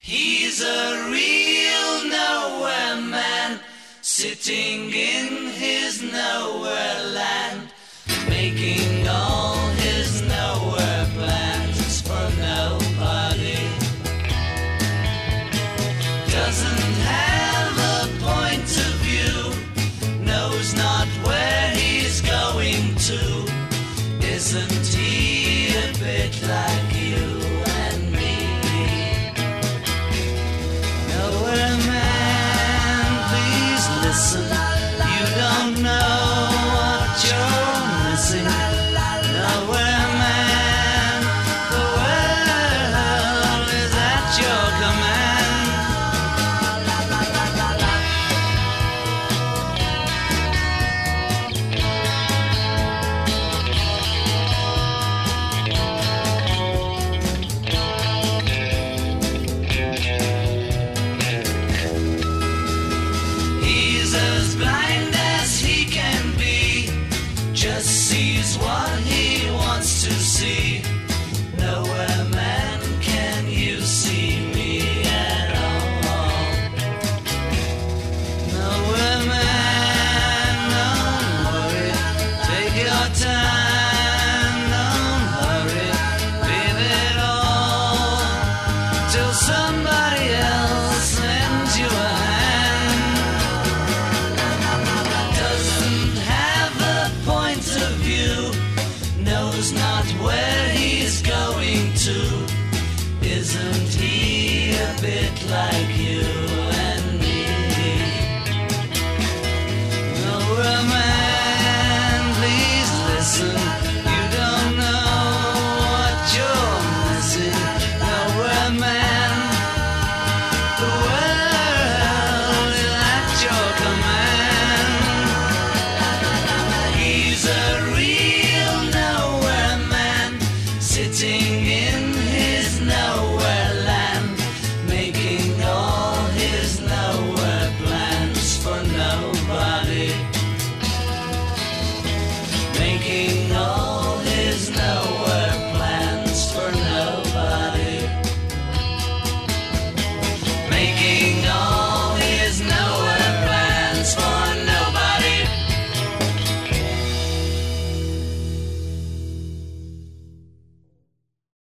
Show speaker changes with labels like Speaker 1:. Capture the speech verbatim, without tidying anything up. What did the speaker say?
Speaker 1: He's a real nowhere man, sitting in his nowhere land, making all his nowhere plans for nobody. Doesn't have a point of view, knows not where he's going to. Isn't he a bit like you and me? Nowhere man, please listen. You don't know what you're missing. Nowhere man, the world is at your command. He's as blind as he can be, just sees what he wants to see. Nowhere man, can you see me at all? Nowhere man, don't worry, take your time, don't hurry, leave it all till somebody else lends you a hand. Doesn't have a point of view, knows not where he's going to. Isn't he a bit like you?